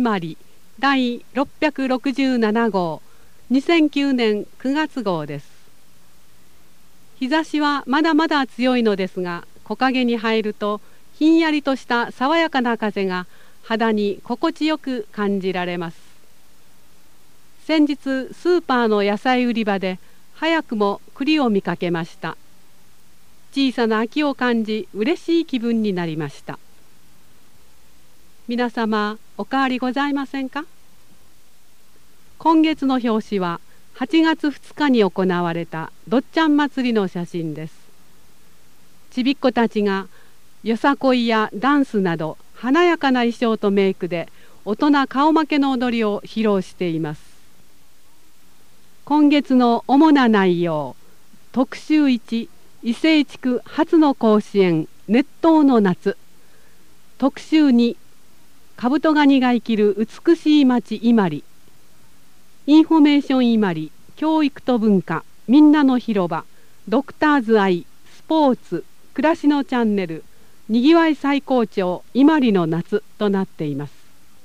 伊万里第667号2009年9月号です。日差しはまだまだ強いのですが、木陰に入るとひんやりとした爽やかな風が肌に心地よく感じられます。先日スーパーの野菜売り場で早くも栗を見かけました。小さな秋を感じ、嬉しい気分になりました。皆様、お変わりございませんか？今月の表紙は8月2日に行われたどっちゃん祭りの写真です。ちびっ子たちがよさこいやダンスなど華やかな衣装とメイクで大人顔負けの踊りを披露しています。今月の主な内容、特集1、伊勢地区初の甲子園熱湯の夏。特集2、カブトガニが生きる美しい町伊万里。インフォメーション伊万里、教育と文化、みんなの広場、ドクターズアイ、スポーツ、暮らしのチャンネル、にぎわい最高潮伊万里の夏となっています。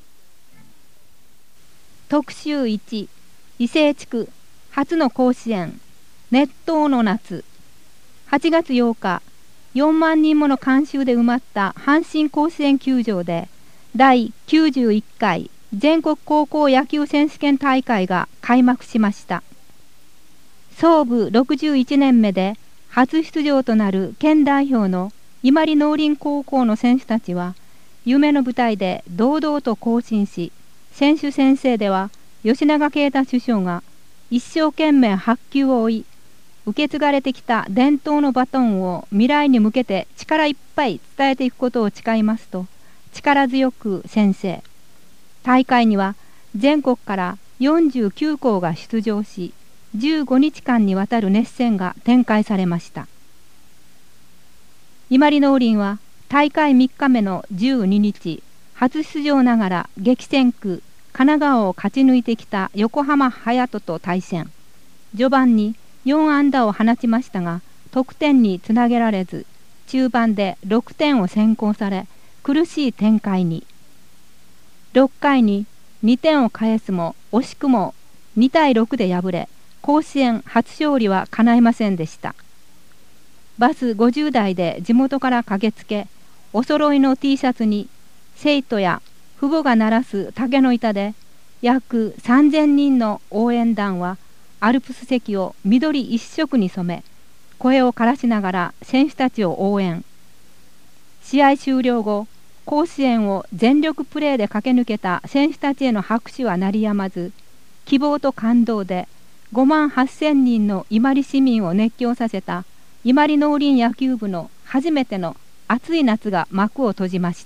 特集1、伊勢地区初の甲子園熱湯の夏。8月8日、4万人もの観衆で埋まった阪神甲子園球場で第91回全国高校野球選手権大会が開幕しました。創部61年目で初出場となる県代表の伊万里農林高校の選手たちは夢の舞台で堂々と行進し、選手宣誓では吉永啓太主将が一生懸命白球を追い、受け継がれてきた伝統のバトンを未来に向けて力いっぱい伝えていくことを誓いますと力強く宣誓。大会には全国から49校が出場し、15日間にわたる熱戦が展開されました。伊万里農林は大会3日目の12日、初出場ながら激戦区神奈川を勝ち抜いてきた横浜隼人と対戦。序盤に4安打を放ちましたが、得点につなげられず、中盤で6点を先行され、苦しい展開に。6回に2点を返すも、惜しくも2対6で敗れ、甲子園初勝利は叶いませんでした。バス50台で地元から駆けつけ、お揃いの T シャツに生徒や父母が鳴らす竹の板で、約3000人の応援団はアルプス席を緑一色に染め、声を枯らしながら選手たちを応援。試合終了後、甲子園を全力プレーで駆け抜けた選手たちへの拍手は鳴りやまず、希望と感動で5万8000人の伊万里市民を熱狂させた伊万里農林野球部の初めての熱い夏が幕を閉じました。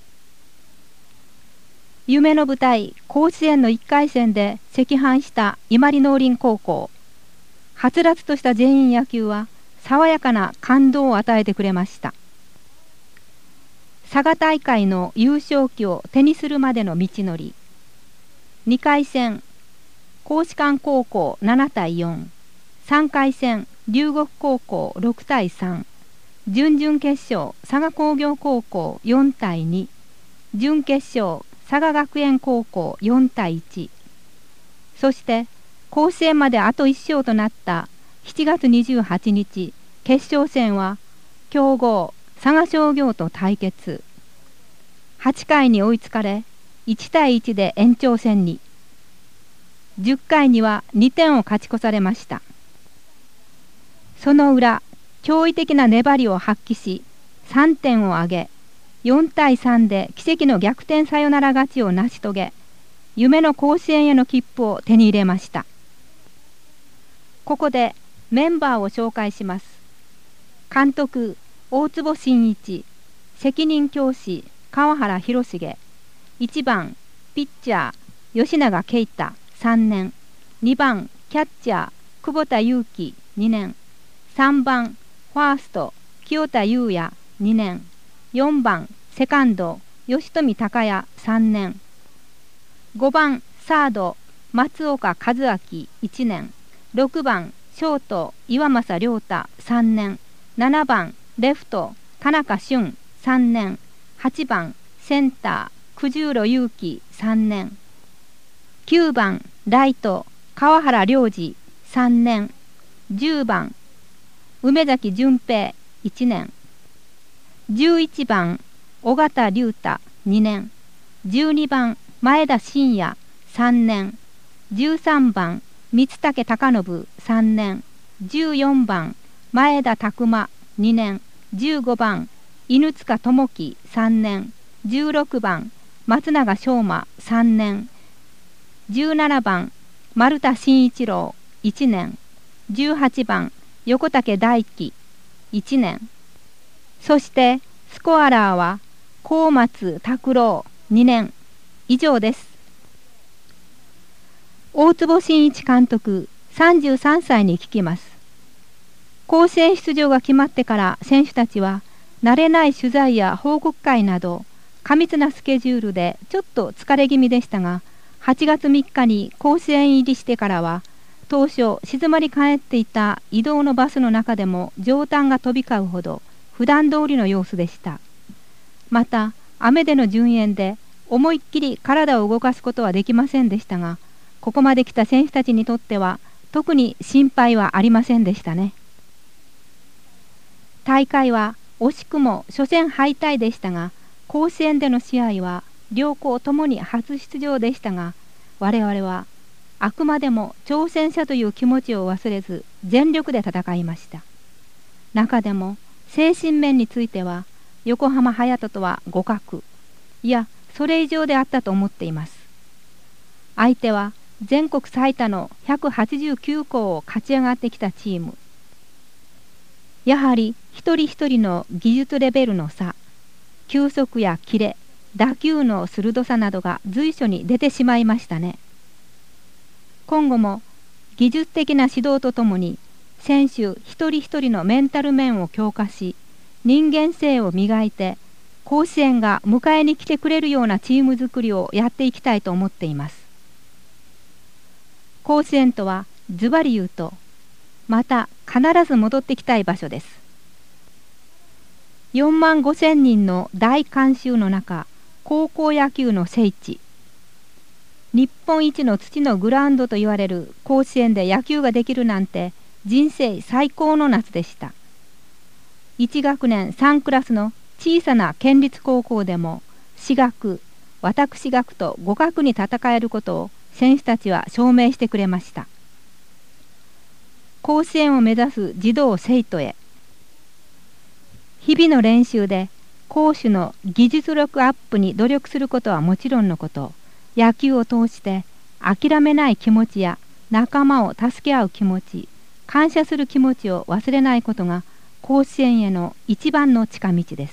夢の舞台、甲子園の1回戦で赤飯した伊万里農林高校。はつらつとした全員野球は爽やかな感動を与えてくれました。佐賀大会の優勝旗を手にするまでの道のり。2回戦、高士館高校7対4。3回戦、龍谷高校6対3。準々決勝、佐賀工業高校4対2。準決勝、佐賀学園高校4対1。そして甲子園まであと1勝となった7月28日、決勝戦は強豪佐賀商業と対決。8回に追いつかれ1対1で延長戦に。10回には2点を勝ち越されました。その裏、驚異的な粘りを発揮し3点を挙げ、4対3で奇跡の逆転サヨナラ勝ちを成し遂げ、夢の甲子園への切符を手に入れました。ここでメンバーを紹介します。監督、大坪慎一。責任教師、川原弘重。1番、ピッチャー、吉永啓太3年。2番、キャッチャー、久保田裕樹2年。3番、ファースト、清田裕也2年。4番セカンド吉富孝也3年。5番サード松岡和明1年。6番ショート岩政亮太3年。7番レフト田中俊3年。8番センター九十路勇気3年。9番ライト川原良二3年。10番梅崎淳平1年。11番尾形龍太2年。12番前田真也3年。13番三竹貴信3年。14番前田拓磨2年。15番犬塚智樹3年。16番松永翔馬3年。17番丸田真一郎1年。18番横竹大輝1年。そしてスコアラーは高松拓郎2年。以上です。大坪慎一監督33歳に聞きます。甲子園出場が決まってから選手たちは慣れない取材や報告会など過密なスケジュールでちょっと疲れ気味でしたが、8月3日に甲子園入りしてからは当初静まり返っていた移動のバスの中でも上端が飛び交うほど普段通りの様子でした。また雨での順延で思いっきり体を動かすことはできませんでしたが、ここまで来た選手たちにとっては特に心配はありませんでしたね。大会は惜しくも初戦敗退でしたが、甲子園での試合は両校ともに初出場でしたが、我々はあくまでも挑戦者という気持ちを忘れず全力で戦いました。中でも精神面については横浜隼人とは互角、いやそれ以上であったと思っています。相手は全国最多の189校を勝ち上がってきたチーム。やはり一人一人の技術レベルの差、球速やキレ、打球の鋭さなどが随所に出てしまいましたね。今後も技術的な指導とともに選手一人一人のメンタル面を強化し、人間性を磨いて甲子園が迎えに来てくれるようなチーム作りをやっていきたいと思っています。甲子園とはズバリ言うと、また必ず戻ってきたい場所です。4万5千人の大観衆の中、高校野球の聖地、日本一の土のグラウンドと言われる甲子園で野球ができるなんて人生最高の夏でした。1学年3クラスの小さな県立高校でも私学、私学と互角に戦えることを選手たちは証明してくれました。甲子園を目指す児童生徒へ、日々の練習で攻守の技術力アップに努力することはもちろんのこと、野球を通して諦めない気持ちや仲間を助け合う気持ち、感謝する気持ちを忘れないことが甲子園への一番の近道です。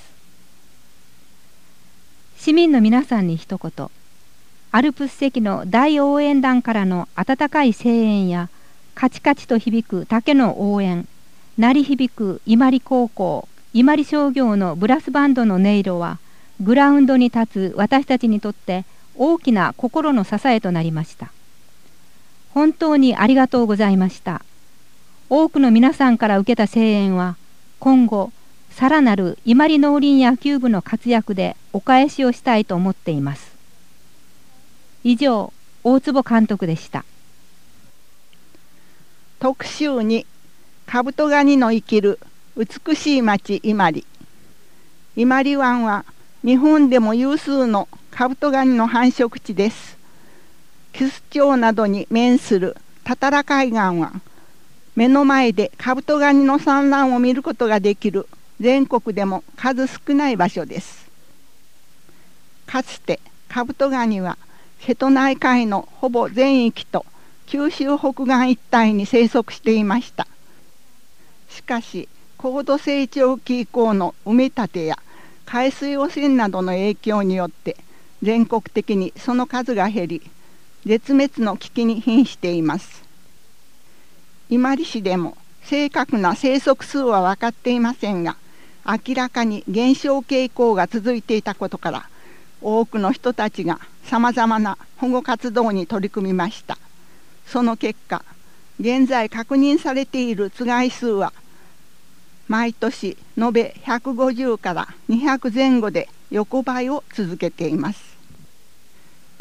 市民の皆さんに一言、アルプス席の大応援団からの温かい声援やカチカチと響く竹の応援、鳴り響く伊万里高校、伊万里商業のブラスバンドの音色はグラウンドに立つ私たちにとって大きな心の支えとなりました。本当にありがとうございました。多くの皆さんから受けた声援は今後さらなる伊万里農林野球部の活躍でお返しをしたいと思っています。以上、大坪監督でした。 特集2、カブトガニの生きる美しい町伊万里。伊万里湾は日本でも有数のカブトガニの繁殖地です。キス町などに面する多々良海岸は目の前でカブトガニの産卵を見ることができる全国でも数少ない場所です。かつてカブトガニは瀬戸内海のほぼ全域と九州北岸一帯に生息していました。しかし高度成長期以降の埋め立てや海水汚染などの影響によって全国的にその数が減り、絶滅の危機に瀕しています。伊万里市でも正確な生息数は分かっていませんが、明らかに減少傾向が続いていたことから、多くの人たちがさまざまな保護活動に取り組みました。その結果、現在確認されているつがい数は毎年延べ150から200前後で横ばいを続けています。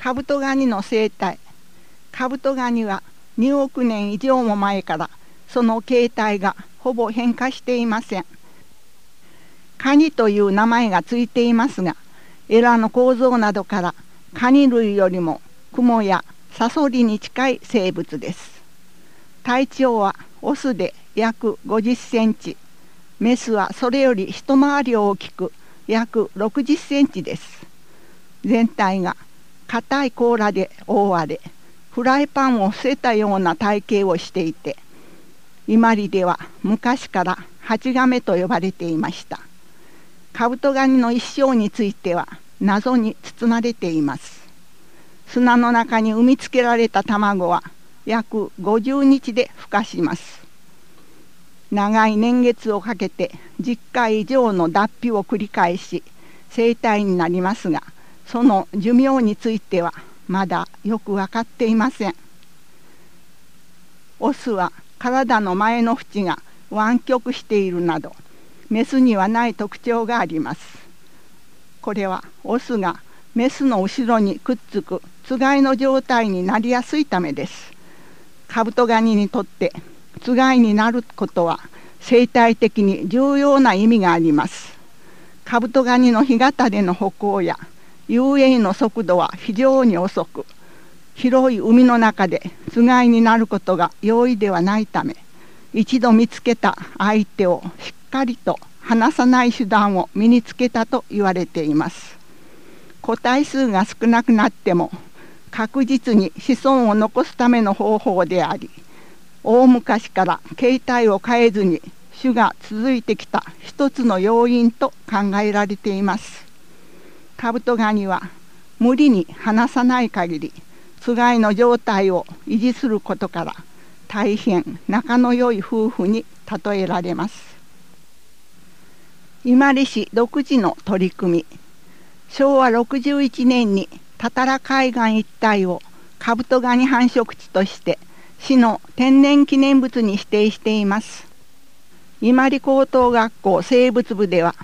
カブトガニの生態。カブトガニは2億年以上も前からその形態がほぼ変化していません。カニという名前がついていますが、エラの構造などからカニ類よりもクモやサソリに近い生物です。体長はオスで約50センチ、メスはそれより一回り大きく約60センチです。全体が硬い甲羅で覆われ、フライパンを伏せたような体型をしていて、伊万里では昔からハチガメと呼ばれていました。カブトガニの一生については謎に包まれています。砂の中に産みつけられた卵は約50日で孵化します。長い年月をかけて10回以上の脱皮を繰り返し成体になりますが、その寿命についてはまだよく分かっていません。オスは体の前の縁が湾曲しているなど、メスにはない特徴があります。これはオスがメスの後ろにくっつくつがいの状態になりやすいためです。カブトガニにとってつがいになることは生態的に重要な意味があります。カブトガニの干潟での歩行や遊泳の速度は非常に遅く、広い海の中でつがいになることが容易ではないため、一度見つけた相手をしっかりと離さない手段を身につけたと言われています。個体数が少なくなっても確実に子孫を残すための方法であり、大昔から形態を変えずに種が続いてきた一つの要因と考えられています。カブトガニは無理に離さない限りつがいの状態を維持することから大変仲の良い夫婦に例えられます。伊万里市独自の取り組み。昭和61年に多々良海岸一帯をカブトガニ繁殖地として市の天然記念物に指定しています。伊万里高等学校生物部では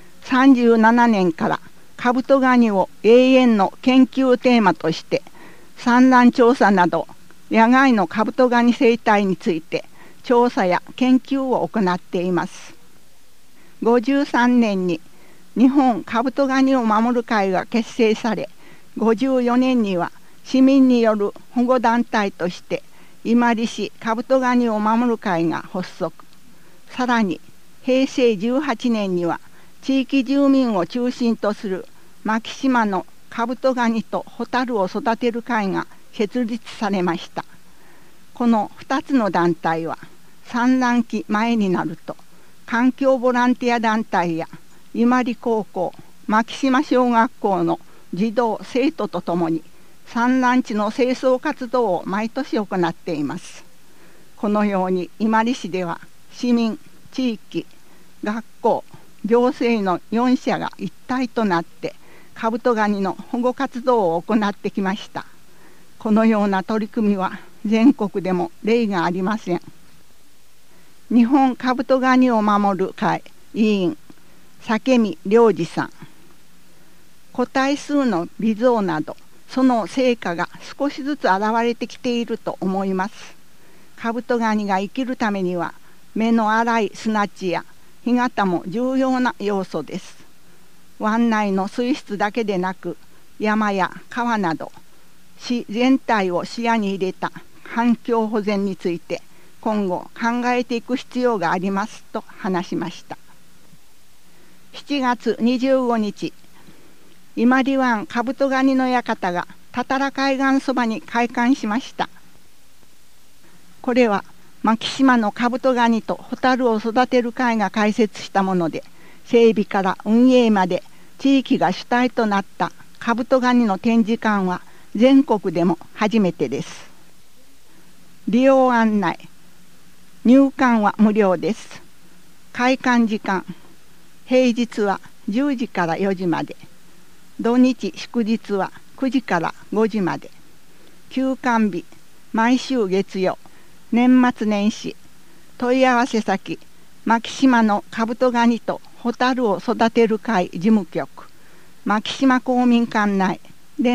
37年からカブトガニを永遠の研究テーマとして産卵調査など野外のカブトガニ生態について調査や研究を行っています。53年に日本カブトガニを守る会が結成され、54年には市民による保護団体として伊万里市カブトガニを守る会が発足。さらに平成18年には地域住民を中心とする牧島のカブトガニとホタルを育てる会が設立されました。この2つの団体は産卵期前になると環境ボランティア団体や伊万里高校、牧島小学校の児童生徒とともに産卵地の清掃活動を毎年行っています。このように伊万里市では市民、地域、学校、行政の4者が一体となってカブトガニの保護活動を行ってきました。このような取り組みは全国でも例がありません。日本カブトガニを守る会委員武見良二さん。個体数の微増などその成果が少しずつ現れてきていると思います。カブトガニが生きるためには目の粗い砂地や干潟も重要な要素です。湾内の水質だけでなく山や川など市全体を視野に入れた環境保全について今後考えていく必要がありますと話しました。7月25日、伊万里湾カブトガニの館が多々良海岸そばに開館しました。これは牧島のカブトガニとホタルを育てる会が開設したもので、整備から運営まで地域が主体となったカブトガニの展示館は全国でも初めてです。利用案内。入館は無料です。開館時間。平日は10時から4時まで。土日祝日は9時から5時まで。休館日、毎週月曜。年末年始。問い合わせ先。牧島のカブトガニとホタルを育てる会事務局。牧島公民館内。電話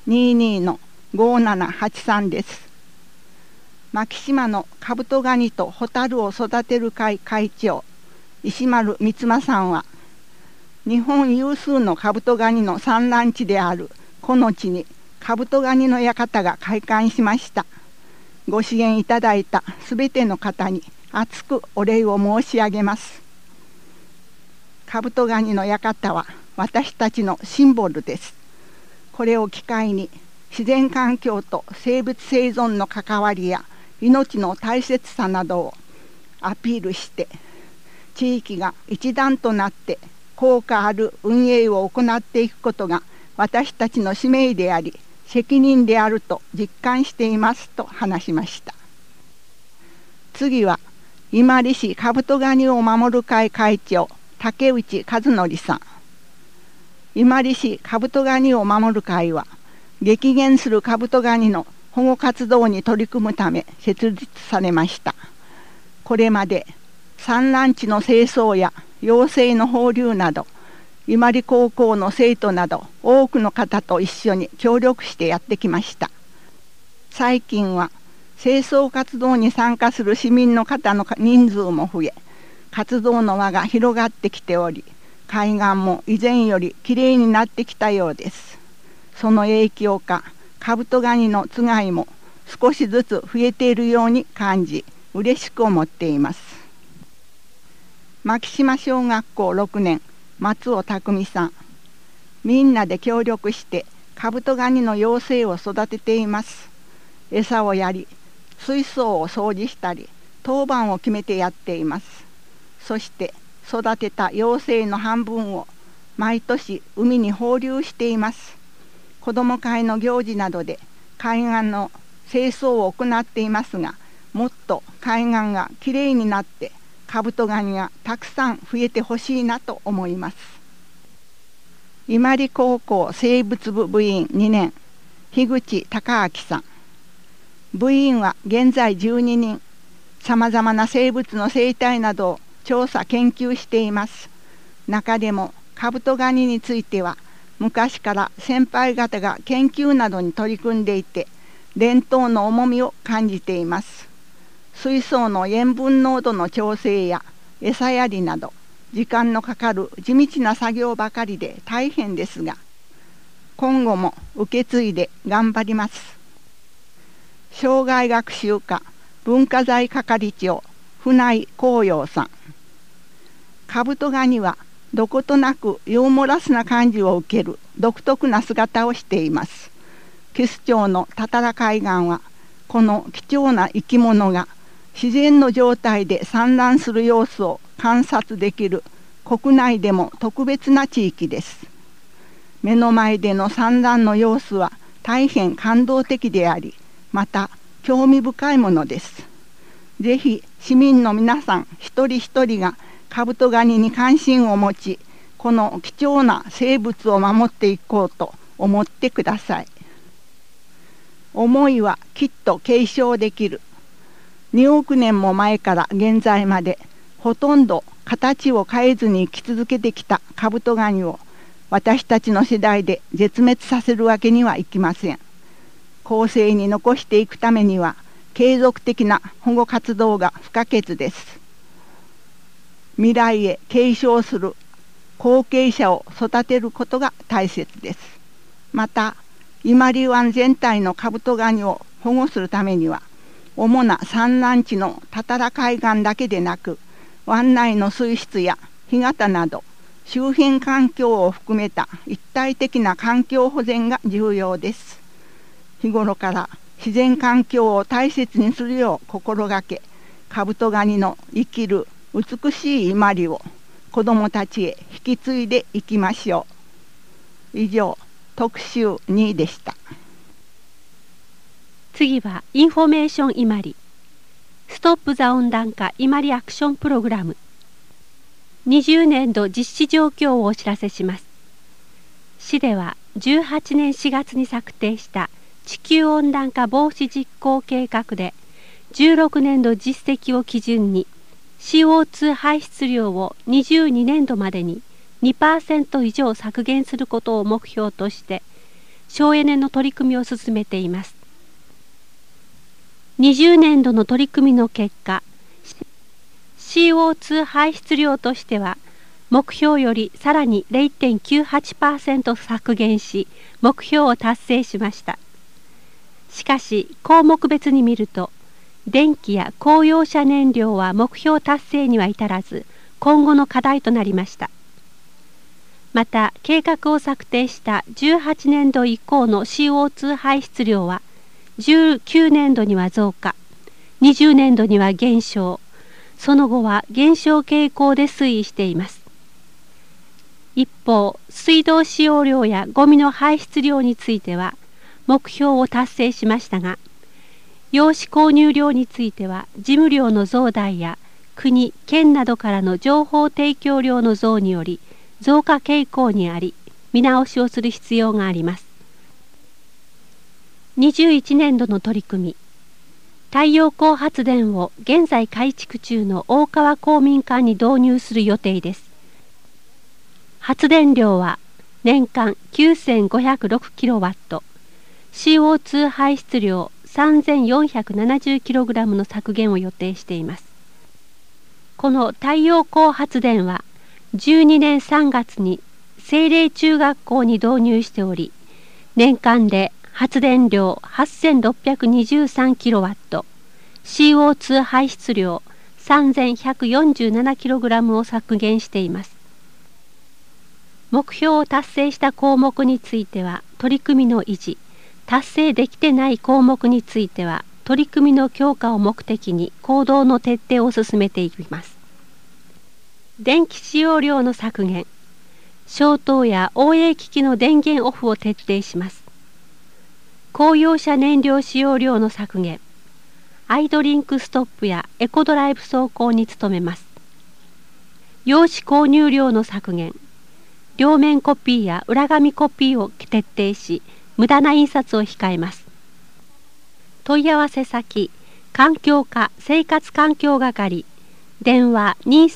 22-5783です。牧島のカブトガニとホタルを育てる会会長石丸光馬さんは、日本有数のカブトガニの産卵地であるこの地にカブトガニの館が開館しました。ご支援いただいたすべての方に厚くお礼を申し上げます。カブトガニの館は私たちのシンボルです。これを機会に自然環境と生物生存の関わりや命の大切さなどをアピールして、地域が一丸となって効果ある運営を行っていくことが私たちの使命であり責任であると実感していますと話しました。次は伊万里市カブトガニを守る会会長竹内和則さん。伊万里市カブトガニを守る会は、激減するカブトガニの保護活動に取り組むため設立されました。これまで産卵地の清掃や幼生の放流など、伊万里高校の生徒など多くの方と一緒に協力してやってきました。最近は清掃活動に参加する市民の方の人数も増え、活動の輪が広がってきており、海岸も以前よりきれいになってきたようです。その影響か、カブトガニのつがいも少しずつ増えているように感じ、嬉しく思っています。牧島小学校6年松尾匠さん。みんなで協力してカブトガニの幼生を育てています。餌をやり、水槽を掃除したり、当番を決めてやっています。そして育てた幼生の半分を毎年海に放流しています。子ども会の行事などで海岸の清掃を行っていますが、もっと海岸がきれいになってカブトガニがたくさん増えてほしいなと思います。伊万里高校生物部部員2年樋口隆明さん。部員は現在12人、さまざまな生物の生態などを調査研究しています。中でもカブトガニについては昔から先輩方が研究などに取り組んでいて、伝統の重みを感じています。水槽の塩分濃度の調整や餌やりなど時間のかかる地道な作業ばかりで大変ですが、今後も受け継いで頑張ります。生涯学習課文化財係長船井光陽さん。カブトガニはどことなくユーモラスな感じを受ける独特な姿をしています。キス町の多々良海岸はこの貴重な生き物が自然の状態で産卵する様子を観察できる国内でも特別な地域です。目の前での産卵の様子は大変感動的であり、また興味深いものです。ぜひ市民の皆さん一人一人がカブトガニに関心を持ち、この貴重な生物を守っていこうと思ってください。思いはきっと継承できる。2億年も前から現在までほとんど形を変えずに生き続けてきたカブトガニを私たちの世代で絶滅させるわけにはいきません。後世に残していくためには継続的な保護活動が不可欠です。未来へ継承する後継者を育てることが大切です。また伊万里湾全体のカブトガニを保護するためには、主な産卵地の多々良海岸だけでなく、湾内の水質や干潟など周辺環境を含めた一体的な環境保全が重要です。日頃から自然環境を大切にするよう心がけ、カブトガニの生きる美しい伊万里を子どもたちへ引き継いでいきましょう。以上、特集2でした。 次はインフォメーション伊万里ストップ・ザ・温暖化伊万里アクションプログラム20年度実施状況をお知らせします。市では18年4月に策定した地球温暖化防止実行計画で16年度実績を基準にCO2 排出量を22年度までに 2% 以上削減することを目標として省エネの取り組みを進めています。20年度の取り組みの結果、CO2 排出量としては、目標よりさらに 0.98% 削減し、目標を達成しました。しかし、項目別に見ると、電気や公用車燃料は目標達成には至らず、今後の課題となりました。また、計画を策定した18年度以降の CO2 排出量は、19年度には増加、20年度には減少、その後は減少傾向で推移しています。一方、水道使用量やゴミの排出量については、目標を達成しましたが、用紙購入量については、事務量の増大や国・県などからの情報提供量の増により、増加傾向にあり、見直しをする必要があります。21年度の取り組み、太陽光発電を現在改築中の大川公民館に導入する予定です。発電量は年間 9506kW、CO2 排出量 3470kg の削減を予定しています。この太陽光発電は12年3月に聖霊中学校に導入しており、年間で発電量 8623kW、CO2 排出量 3147kg を削減しています。目標を達成した項目については取り組みの維持、達成できてない項目については取り組みの強化を目的に行動の徹底を進めていきます。電気使用量の削減、消灯や応援機器の電源オフを徹底します。公用車燃料使用量の削減、アイドリンクストップやエコドライブ走行に努めます。用紙購入量の削減、両面コピーや裏紙コピーを徹底し、無駄な印刷を控えます。問い合わせ先、環境課生活環境係、電話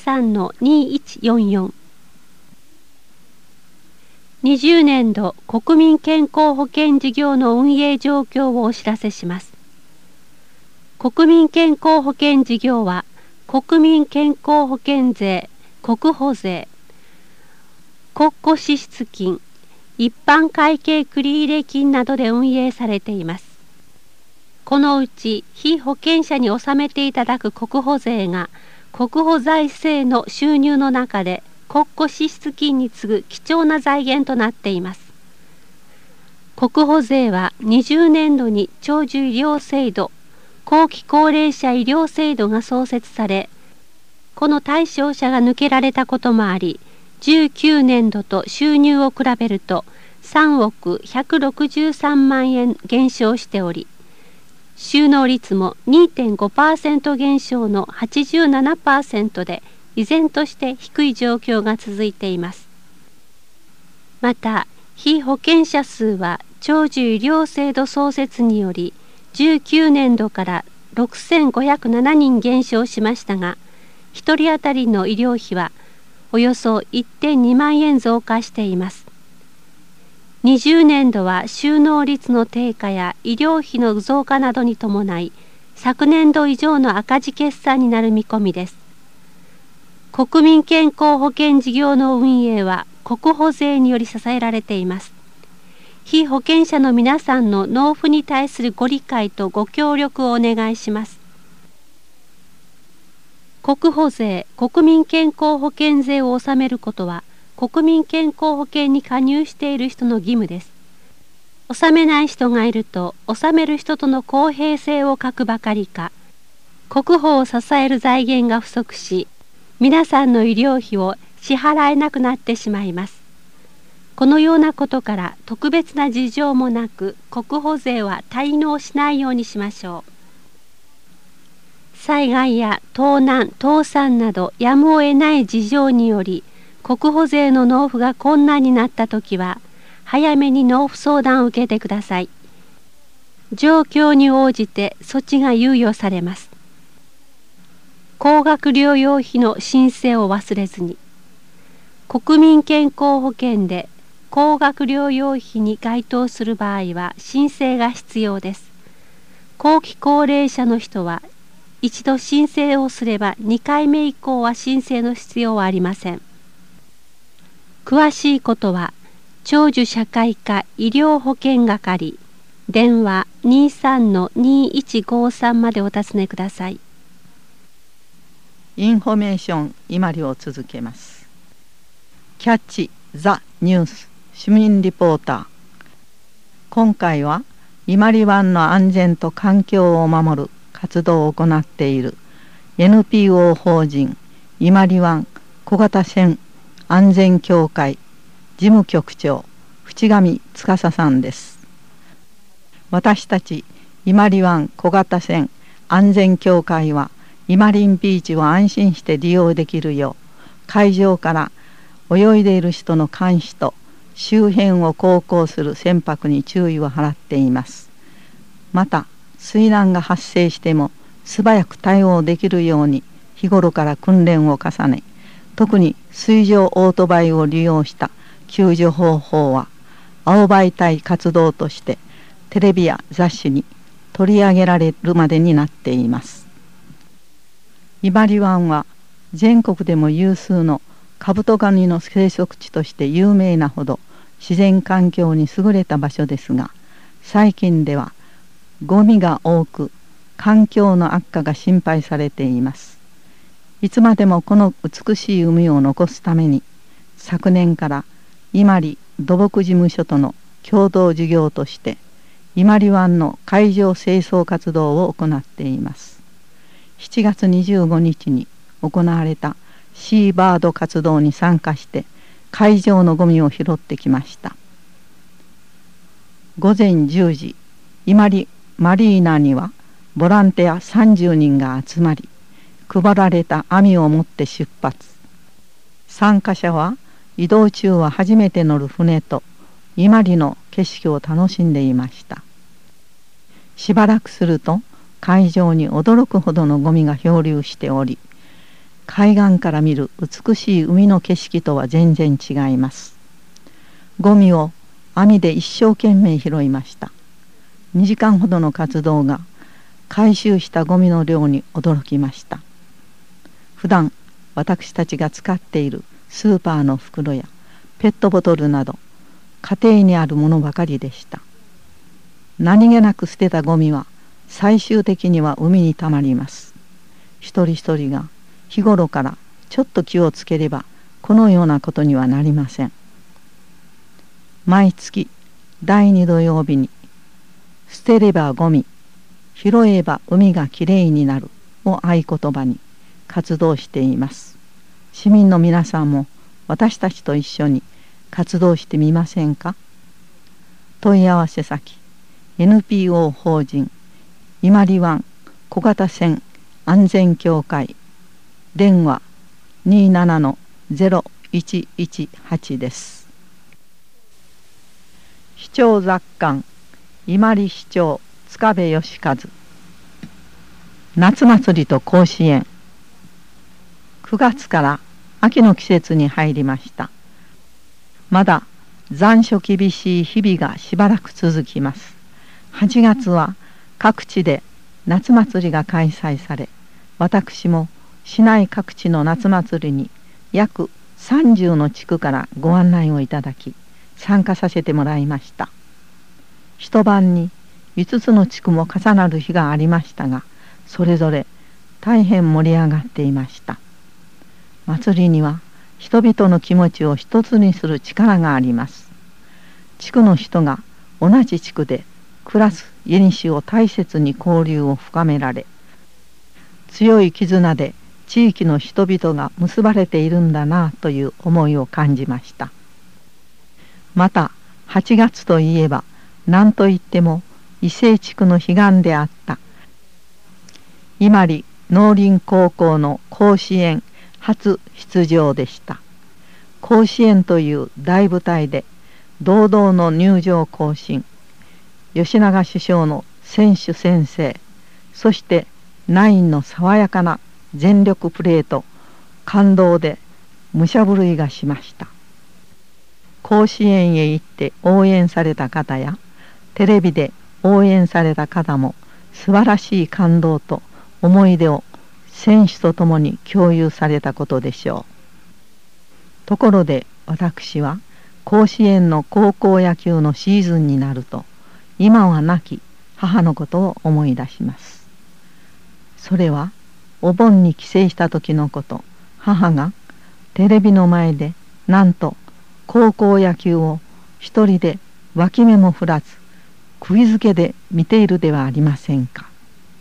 23-2144。20年度国民健康保険事業の運営状況をお知らせします。国民健康保険事業は、国民健康保険税、国保税、国庫支出金、一般会計繰入金などで運営されています。このうち被保険者に納めていただく国保税が国保財政の収入の中で国庫支出金に次ぐ貴重な財源となっています。国保税は20年度に長寿医療制度、後期高齢者医療制度が創設され、この対象者が抜けられたこともあり、19年度と収入を比べると3億163万円減少しており、収納率も 2.5% 減少の 87% で依然として低い状況が続いています。また、被保険者数は長寿医療制度創設により19年度から6507人減少しましたが、1人当たりの医療費はおよそ 1.2 万円増加しています。20年度は収納率の低下や医療費の増加などに伴い、昨年度以上の赤字決算になる見込みです。国民健康保険事業の運営は国保税により支えられています。被保険者の皆さんの納付に対するご理解とご協力をお願いします。国保税、国民健康保険税を納めることは、国民健康保険に加入している人の義務です。納めない人がいると、納める人との公平性を欠くばかりか、国保を支える財源が不足し、皆さんの医療費を支払えなくなってしまいます。このようなことから特別な事情もなく、国保税は滞納しないようにしましょう。災害や盗難、倒産などやむを得ない事情により国保税の納付が困難になったときは早めに納付相談を受けてください。状況に応じて措置が猶予されます。高額療養費の申請を忘れずに。国民健康保険で高額療養費に該当する場合は申請が必要です。後期高齢者の人は一度申請をすれば2回目以降は申請の必要はありません。詳しいことは長寿社会科医療保険係電話 23-2153 までお尋ねください。 インフォメーション伊万里を続けます。キャッチ・ザ・ニュース市民リポーター。今回は伊万里湾の安全と環境を守る活動を行っている NPO 法人伊万里湾小型船安全協会事務局長淵上司さんです。私たち伊万里湾小型船安全協会は伊万里ビーチを安心して利用できるよう海上から泳いでいる人の監視と周辺を航行する船舶に注意を払っています。また水難が発生しても素早く対応できるように日頃から訓練を重ね、特に水上オートバイを利用した救助方法は青バイ隊活動としてテレビや雑誌に取り上げられるまでになっています。伊万里湾は全国でも有数のカブトガニの生息地として有名なほど自然環境に優れた場所ですが、最近ではゴミが多く環境の悪化が心配されています。いつまでもこの美しい海を残すために昨年から伊万里土木事務所との共同事業として伊万里湾の海上清掃活動を行っています。7月25日に行われたシーバード活動に参加して海上のゴミを拾ってきました。午前10時伊万里マリーナにはボランティア30人が集まり、配られた網を持って出発。参加者は移動中は初めて乗る船と伊万里の景色を楽しんでいました。しばらくすると海上に驚くほどのゴミが漂流しており、海岸から見る美しい海の景色とは全然違います。ゴミを網で一生懸命拾いました。2時間ほどの活動が回収したゴミの量に驚きました。普段私たちが使っているスーパーの袋やペットボトルなど家庭にあるものばかりでした。何気なく捨てたゴミは最終的には海にたまります。一人一人が日頃からちょっと気をつければこのようなことにはなりません。毎月第2土曜日に捨てればゴミ、拾えば海がきれいになるを合言葉に活動しています。市民の皆さんも私たちと一緒に活動してみませんか。問い合わせ先 NPO 法人伊万里湾小型船安全協会電話 27-0118 です。市長雑感伊万里市長塚部義和。夏祭りと甲子園。9月から秋の季節に入りました。まだ残暑厳しい日々がしばらく続きます。8月は各地で夏祭りが開催され、私も市内各地の夏祭りに約30の地区からご案内をいただき参加させてもらいました。一晩に5つの地区も重なる日がありましたが、それぞれ大変盛り上がっていました。祭りには人々の気持ちを一つにする力があります。地区の人が同じ地区で暮らす家西を大切に交流を深められ、強い絆で地域の人々が結ばれているんだなという思いを感じました。また8月といえば何といっても伊勢地区の悲願であった伊万里農林高校の甲子園初出場でした。甲子園という大舞台で堂々の入場行進、吉永首相の選手宣誓、そしてナインの爽やかな全力プレーと感動で武者震いがしました。 甲子園へ行って応援された方やテレビで応援された方も素晴らしい感動と思い出を選手と共に共有されたことでしょう。ところで私は甲子園の高校野球のシーズンになると今は亡き母のことを思い出します。それはお盆に帰省した時のこと。母がテレビの前でなんと高校野球を一人で脇目も振らず釘付けで見ているではありませんか。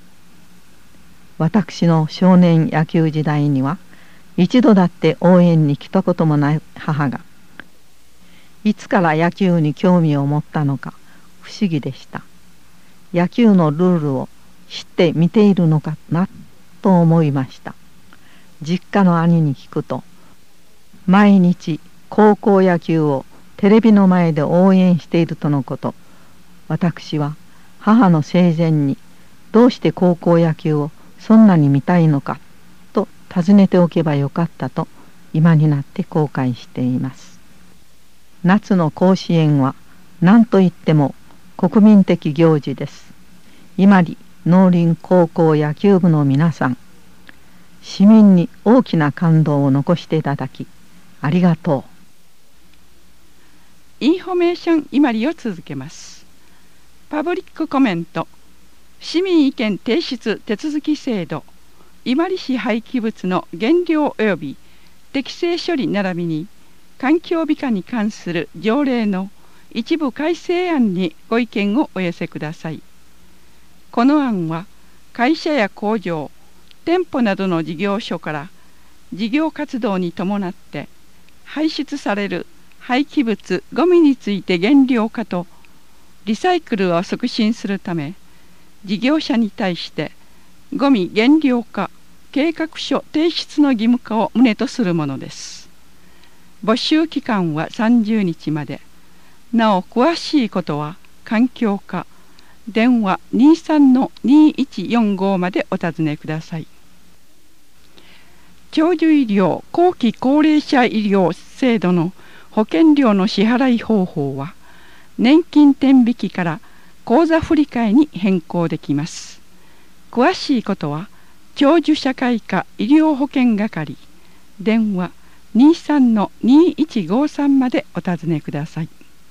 私の少年野球時代には一度だって応援に来たこともない母がいつから野球に興味を持ったのか不思議でした。野球のルールを知って見ているのかなと思いました。実家の兄に聞くと毎日高校野球をテレビの前で応援しているとのこと。私は母の生前にどうして高校野球をそんなに見たいのかと尋ねておけばよかったと今になって後悔しています。夏の甲子園は何といっても国民的行事です。伊万里農林高校野球部の皆さん、市民に大きな感動を残していただきありがとう。 インフォメーション伊万里を続けます。パブリックコメント、市民意見提出手続き制度、伊万里市廃棄物の減量及び適正処理並びに環境美化に関する条例の一部改正案にご意見をお寄せください。この案は会社や工場、店舗などの事業所から事業活動に伴って排出される廃棄物ゴミについて減量化とリサイクルを促進するため、事業者に対してゴミ減量化計画書提出の義務化を旨とするものです。募集期間は30日まで。なお詳しいことは環境課電話 23-2145 までお尋ねください。長寿医療後期高齢者医療制度の保険料の支払い方法は年金天引きから口座振替に変更できます。詳しいことは長寿社会科医療保険係電話 23-2153 までお尋ねください。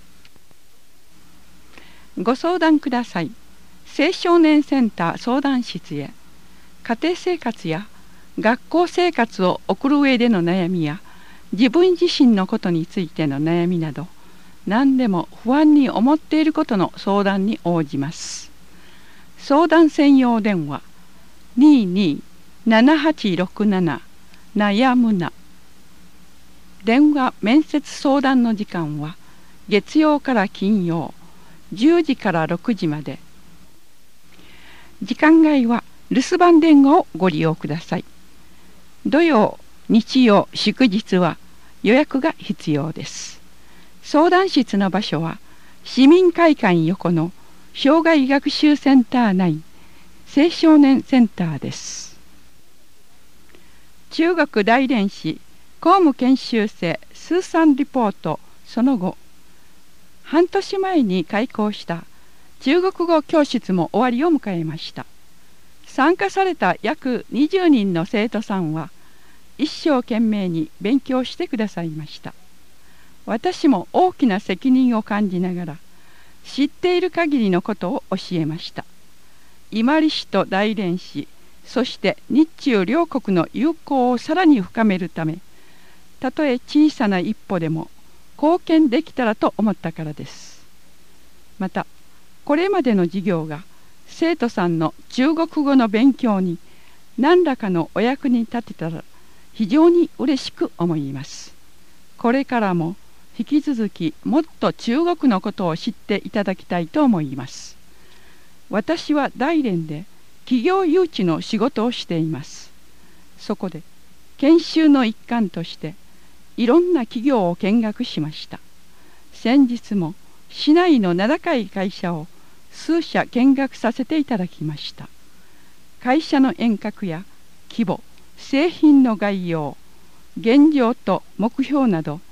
ご相談ください。青少年センター相談室へ。家庭生活や学校生活を送る上での悩みや自分自身のことについての悩みなど何でも不安に思っていることの相談に応じます。相談専用電話 22-7867 悩むな。電話面接相談の時間は月曜から金曜10時から6時まで。時間外は留守番電話をご利用ください。土曜、日曜、祝日は予約が必要です。相談室の場所は市民会館横の障害学習センター内青少年センターです。中国大連市公務研修生スーサンリポートその後、半年前に開講した中国語教室も終わりを迎えました。参加された約20人の生徒さんは一生懸命に勉強してくださいました。私も大きな責任を感じながら知っている限りのことを教えました。伊万里市と大連市、そして日中両国の友好をさらに深めるため、たとえ小さな一歩でも貢献できたらと思ったからです。またこれまでの授業が生徒さんの中国語の勉強に何らかのお役に立てたら非常に嬉しく思います。これからも引き続きもっと中国のことを知っていただきたいと思います。私は大連で企業誘致の仕事をしています。そこで研修の一環としていろんな企業を見学しました。先日も市内の名高い会社を数社見学させていただきました。会社の遠隔や規模、製品の概要、現状と目標など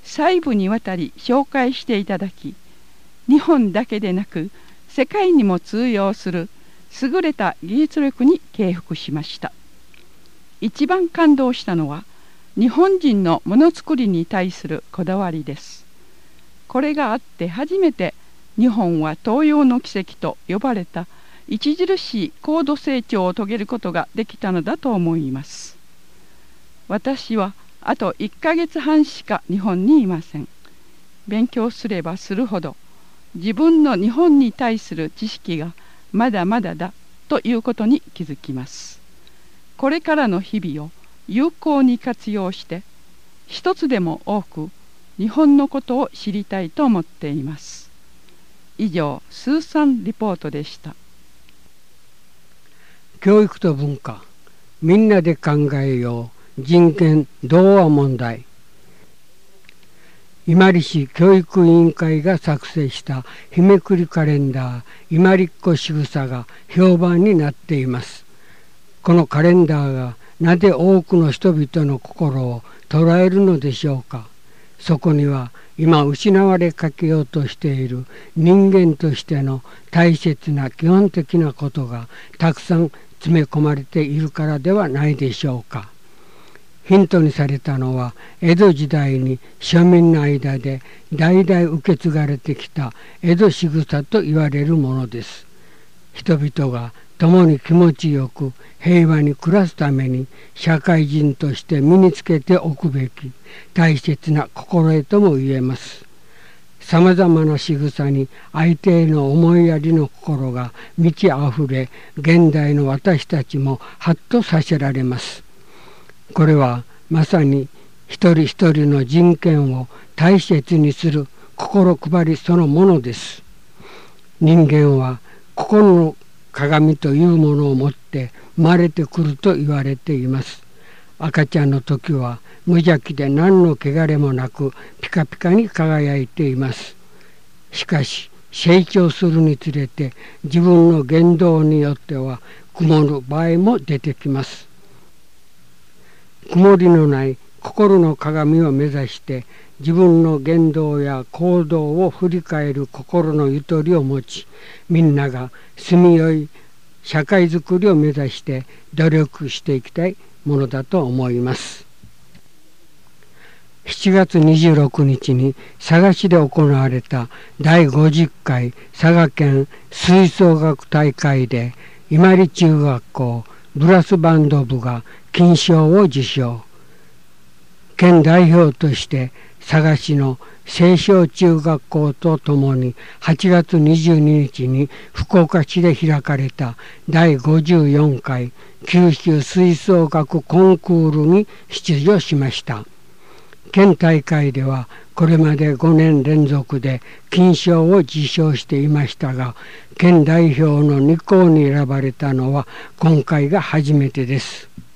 細部にわたり紹介していただき、日本だけでなく世界にも通用する優れた技術力に敬服しました。一番感動したのは日本人のものづくりに対するこだわりです。これがあって初めて日本は東洋の奇跡と呼ばれた著しい高度成長を遂げることができたのだと思います。私はあと1ヶ月半しか日本にいません。勉強すればするほど自分の日本に対する知識がまだまだだということに気づきます。これからの日々を有効に活用して一つでも多く日本のことを知りたいと思っています。以上、スーサンリポートでした。 教育と文化、みんなで考えよう、人権童話問題。伊万里市教育委員会が作成した日めくりカレンダー伊万里っ子しぐさが評判になっています。このカレンダーがなぜ多くの人々の心を捉えるのでしょうか。そこには今失われかけようとしている人間としての大切な基本的なことがたくさん詰め込まれているからではないでしょうか。ヒントにされたのは江戸時代に庶民の間で代々受け継がれてきた江戸仕草と言われるものです。人々が共に気持ちよく平和に暮らすために社会人として身につけておくべき大切な心得とも言えます。さまざまな仕草に相手への思いやりの心が満ちあふれ、現代の私たちもハッとさせられます。これはまさに一人一人の人権を大切にする心配りそのものです。人間は心の鏡というものを持って生まれてくると言われています。赤ちゃんの時は無邪気で何の汚れもなくピカピカに輝いています。しかし成長するにつれて自分の言動によっては曇る場合も出てきます。曇りのない心の鏡を目指して自分の言動や行動を振り返る心のゆとりを持ち、みんなが住みよい社会づくりを目指して努力していきたいものだと思います。7月26日に佐賀市で行われた第50回佐賀県吹奏楽大会で伊万里中学校ブラスバンド部が金賞を受賞。県代表として佐賀市の青少中学校とともに8月22日に福岡市で開かれた第54回九州吹奏楽コンクールに出場しました。県大会ではこれまで5年連続で金賞を受賞していましたが、県代表の2校に選ばれたのは今回が初めてです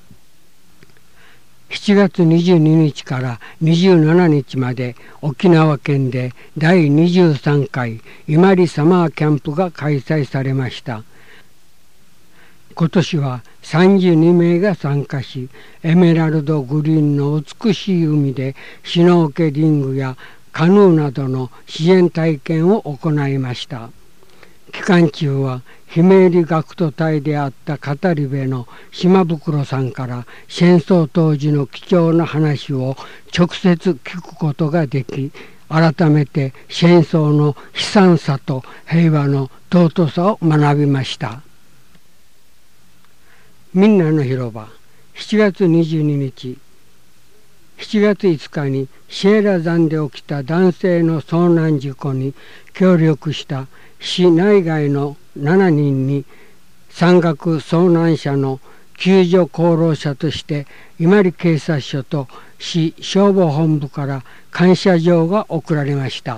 。7月22日から27日まで沖縄県で第23回伊万里サマーキャンプが開催されました。今年は32名が参加し、エメラルドグリーンの美しい海でシュノーケリングやカヌーなどの自然体験を行いました。期間中はひめゆり学徒隊であった語り部の島袋さんから戦争当時の貴重な話を直接聞くことができ、改めて戦争の悲惨さと平和の尊さを学びました。みんなの広場、7月22日、7月5日にシエラ山で起きた男性の遭難事故に協力した市内外の7人に山岳遭難者の救助功労者として伊万里警察署と市消防本部から感謝状が贈られました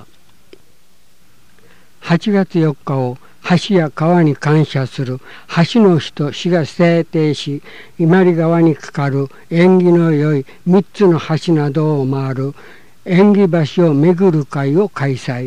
。8月4日を橋や川に感謝する橋の日と市が制定し、伊万里川に架かる縁起の良い3つの橋などを回る縁起橋を巡る会を開催。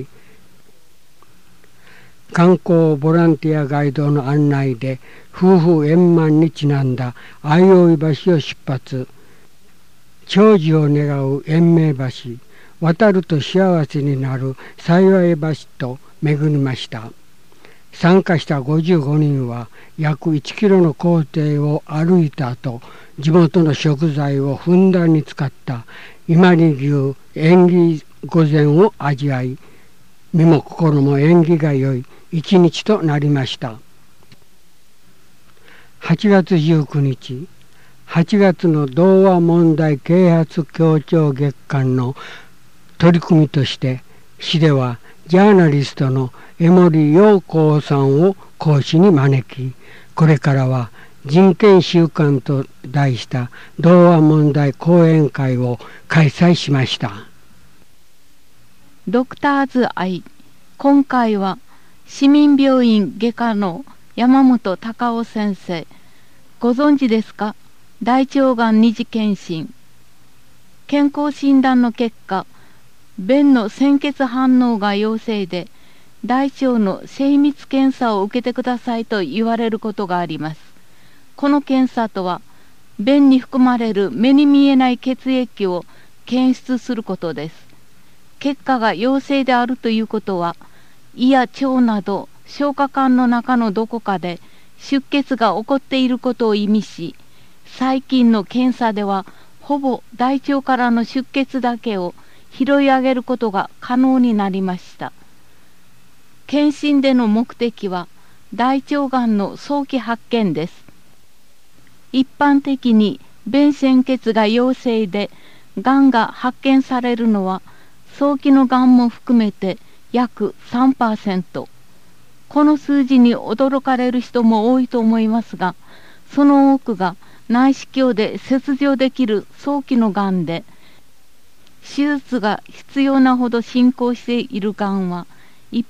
観光ボランティアガイドの案内で夫婦円満にちなんだ相生橋を出発。長寿を願う延命橋、 渡ると幸せになる幸い橋と巡りました。参加した55人は約1キロの行程を歩いた後、地元の食材をふんだんに使った伊万里牛縁起御膳を味わい、身も心も縁起が良い一日となりました。8月19日、8月の童話問題啓発協調月間の取り組みとして、市ではジャーナリストの江森陽子さんを講師に招き、これからは人権週間と題した童話問題講演会を開催しました。 ドクターズアイ、今回は市民病院外科の山本隆夫先生、ご存知ですか？大腸がん二次検診。健康診断の結果、便の鮮血反応が陽性で、大腸の精密検査を受けてくださいと言われることがあります。この検査とは、便に含まれる目に見えない血液を検出することです。結果が陽性であるということは、胃や腸など消化管の中のどこかで出血が起こっていることを意味し、最近の検査ではほぼ大腸からの出血だけを拾い上げることが可能になりました。検診での目的は大腸がんの早期発見です。一般的に便潜血が陽性でがんが発見されるのは早期のがんも含めて約 3%。この数字に驚かれる人も多いと思いますが、その多くが内視鏡で切除できる早期のがんで、手術が必要なほど進行しているがんは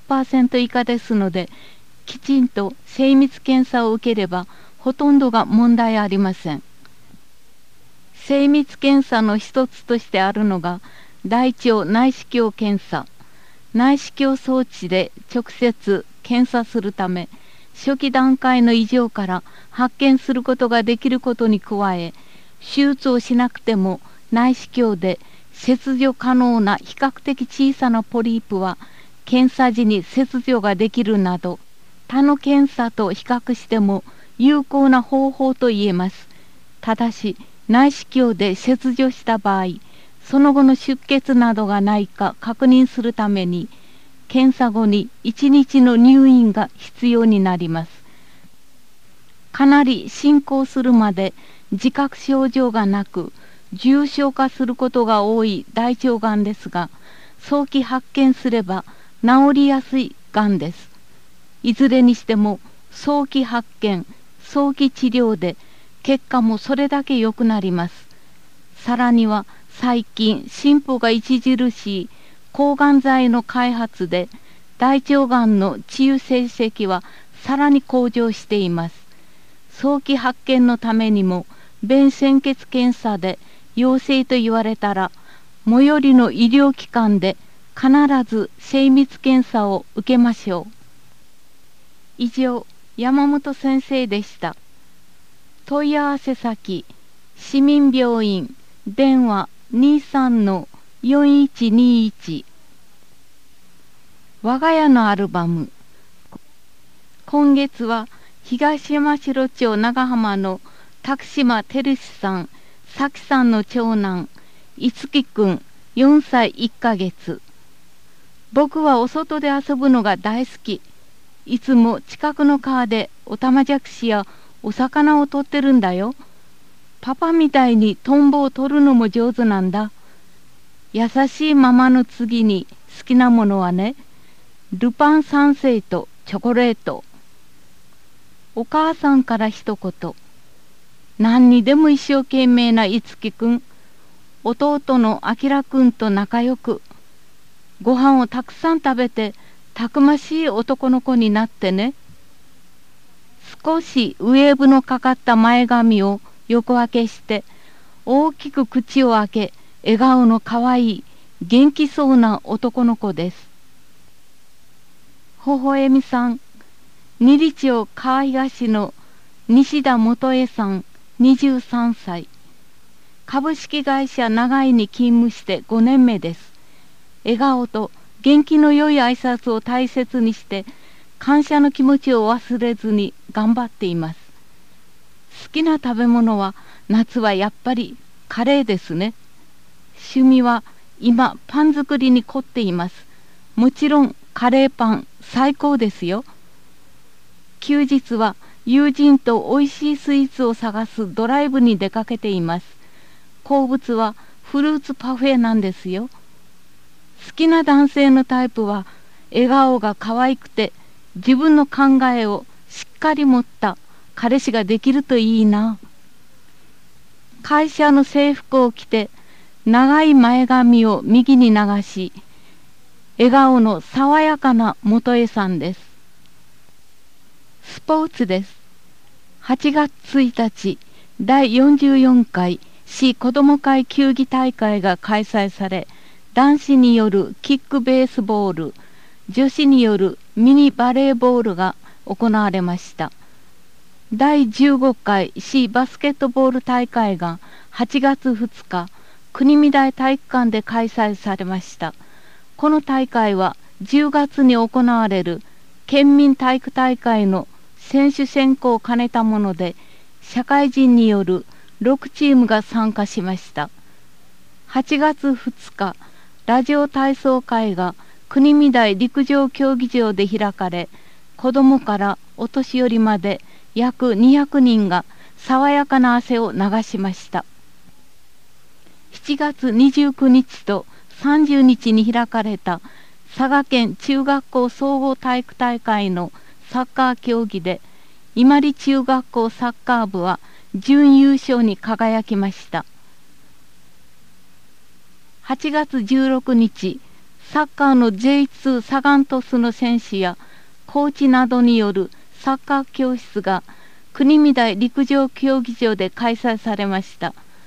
1% 以下ですので、きちんと精密検査を受ければほとんどが問題ありません。精密検査の一つとしてあるのが大腸内視鏡検査。内視鏡装置で直接検査するため、初期段階の異常から発見することができることに加え、手術をしなくても内視鏡で切除可能な比較的小さなポリープは検査時に切除ができるなど、他の検査と比較しても有効な方法と言えます。ただし内視鏡で切除した場合、その後の出血などがないか確認するために、検査後に1日の入院が必要になります。かなり進行するまで自覚症状がなく、重症化することが多い大腸がんですが、早期発見すれば治りやすいがんです。いずれにしても早期発見、早期治療で結果もそれだけ良くなります。さらには最近進歩が著しい抗がん剤の開発で大腸がんの治癒成績はさらに向上しています。早期発見のためにも便潜血検査で陽性と言われたら、最寄りの医療機関で必ず精密検査を受けましょう。以上、山本先生でした。問い合わせ先、市民病院、電話 23-4121。我が家のアルバム。今月は東山城町長浜の宅島照志さん、咲さんの長男、いつきくん4歳1ヶ月。僕はお外で遊ぶのが大好き。いつも近くの川でオタマジャクシやお魚を取ってるんだよ。パパみたいにトンボを取るのも上手なんだ。優しいママの次に好きなものはね、ルパン三世とチョコレート。お母さんから一言。何にでも一生懸命ないつきくん。弟のあきらくんと仲良く。ご飯をたくさん食べてたくましい男の子になってね。少しウェーブのかかった前髪を横分けして大きく口を開け笑顔のかわいい元気そうな男の子です。ほほえみさん、二里町川東の西田元江さん23歳。株式会社長井に勤務して5年目です。 笑顔と元気の良い挨拶を大切にして感謝の気持ちを忘れずに頑張っています。好きな食べ物は夏はやっぱりカレーですね。趣味は今パン作りに凝っています。もちろんカレーパン最高ですよ。休日は友人とおいしいスイーツを探すドライブに出かけています。好物はフルーツパフェなんですよ。好きな男性のタイプは笑顔が可愛くて自分の考えをしっかり持った彼氏ができるといいな。会社の制服を着て長い前髪を右に流し笑顔の爽やかな元江さんです。スポーツです。8月1日第44回市子ども会球技大会が開催され、男子によるキックベースボール、女子によるミニバレーボールが行われました。第15回市バスケットボール大会が8月2日、国見台体育館で開催されました。この大会は10月に行われる県民体育大会の選手選考を兼ねたもので、社会人による6チームが参加しました。8月2日、ラジオ体操会が国見台陸上競技場で開かれ、子どもからお年寄りまで約200人が爽やかな汗を流しました。7月29日と30日に開かれた佐賀県中学校総合体育大会のサッカー競技で、伊万里中学校サッカー部は準優勝に輝きました。8月16日、サッカーの J2 サガン鳥栖の選手やコーチなどによるサッカー教室が国見台陸上競技場で開催されました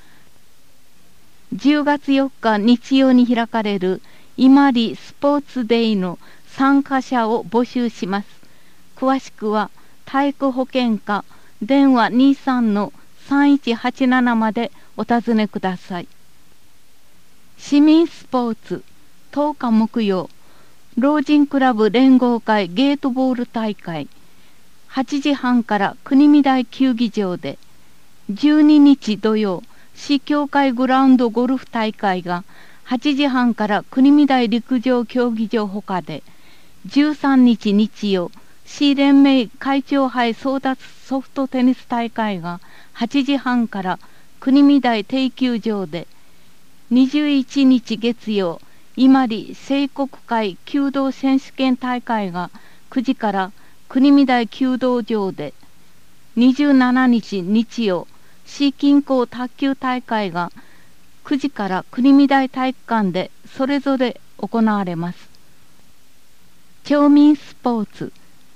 。10月4日日曜に開かれる伊万里スポーツデイの参加者を募集します。詳しくは体育保健課電話 23-3187 までお尋ねください。市民スポーツ10日木曜、老人クラブ連合会ゲートボール大会8時半から国見台球技場で、12日土曜、市協会グラウンドゴルフ大会が8時半から国見台陸上競技場ほかで、13日日曜、市連盟会長杯争奪ソフトテニス大会が8時半から国見台定球場で、21日月曜、伊万里聖国会弓道選手権大会が9時から国見台弓道場で、27日日曜、市近郊卓球大会が9時から国見台体育館でそれぞれ行われます。町民スポーツ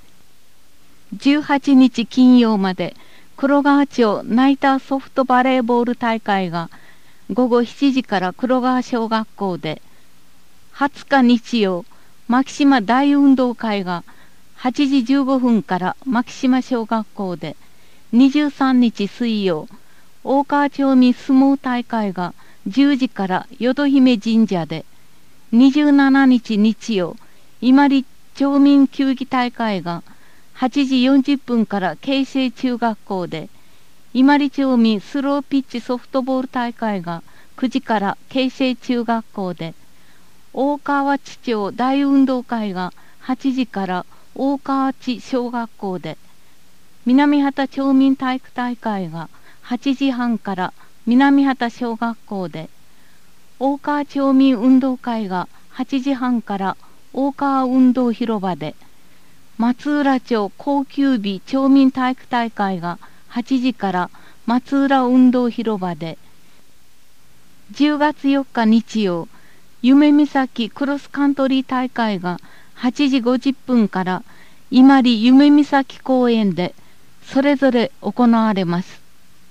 18日金曜まで黒川町ナイターソフトバレーボール大会が午後7時から黒川小学校で、20日日曜、牧島大運動会が8時15分から牧島小学校で、23日水曜、大川町民相撲大会が10時から淀姫神社で、27日日曜、伊万里町民球技大会が8時40分から慶成中学校で、伊万里町民スローピッチソフトボール大会が9時から慶成中学校で、大川内町大運動会が8時から大川内小学校で、南畑町民体育大会が8時半から南畑小学校で、大川町民運動会が8時半から大川運動広場で、松浦町高級日町民体育大会が8時から松浦運動広場で、10月4日日曜、夢岬クロスカントリー大会が8時50分から伊万里夢岬公園でそれぞれ行われます。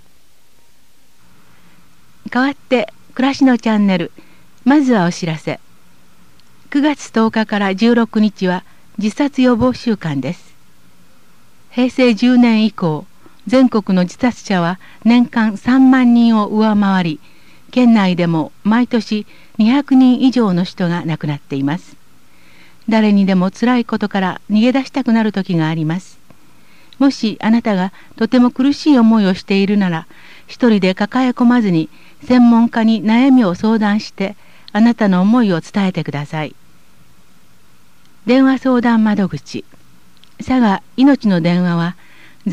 代わって暮らしのチャンネル、まずはお知らせ。9月10日から16日は自殺予防週間です。平成10年以降、全国の自殺者は年間3万人を上回り、 県内でも毎年200人以上の人が亡くなっています。誰にでも辛いことから逃げ出したくなる時があります。もしあなたがとても苦しい思いをしているなら、一人で抱え込まずに専門家に悩みを相談してあなたの思いを伝えてください。電話相談窓口佐賀いのちの電話は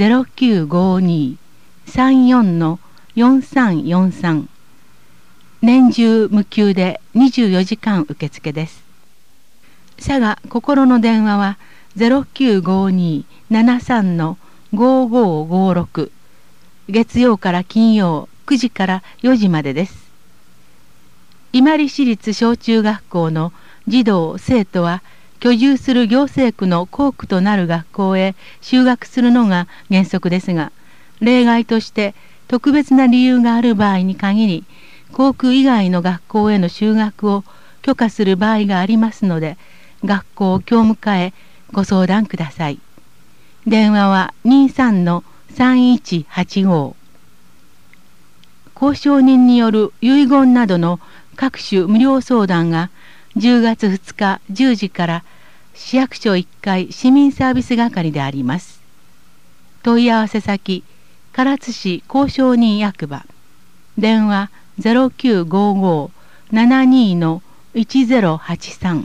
0952-34-4343 年中無休で24時間受付です。佐賀心の電話は 0952-73-5556 月曜から金曜9時から4時までです。伊万里市立小中学校の児童生徒は居住する行政区の校区となる学校へ就学するのが原則ですが、例外として特別な理由がある場合に限り校区以外の学校への就学を許可する場合がありますので、学校教務課へご相談ください。電話は 23-3185。交渉人による遺言などの各種無料相談が10月2日10時から市役所1階市民サービス係であります。問い合わせ先唐津市交渉人役場、電話 0955-72-1083。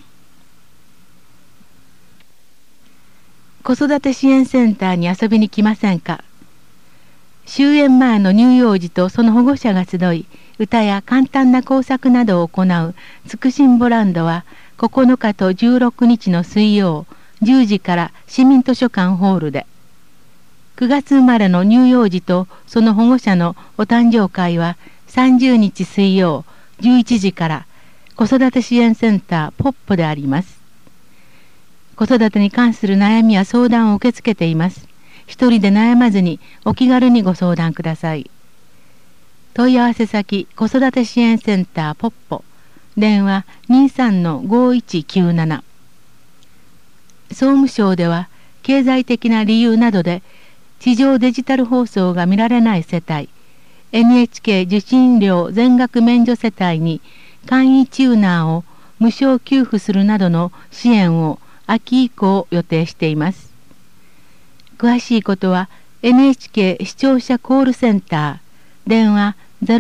子育て支援センターに遊びに来ませんか。終園前の乳幼児とその保護者が集い、歌や簡単な工作などを行うつくしんぼランドは9日と16日の水曜10時から市民図書館ホールで、9月生まれの乳幼児とその保護者のお誕生会は30日水曜11時から子育て支援センターポッポであります。子育てに関する悩みや相談を受け付けています。一人で悩まずにお気軽にご相談ください。問い合わせ先子育て支援センターポッポ、電話 23-5197。総務省では経済的な理由などで地上デジタル放送が見られない世帯、NHK 受信料全額免除世帯に簡易チューナーを無償給付するなどの支援を秋以降予定しています。詳しいことは NHK 視聴者コールセンター、電話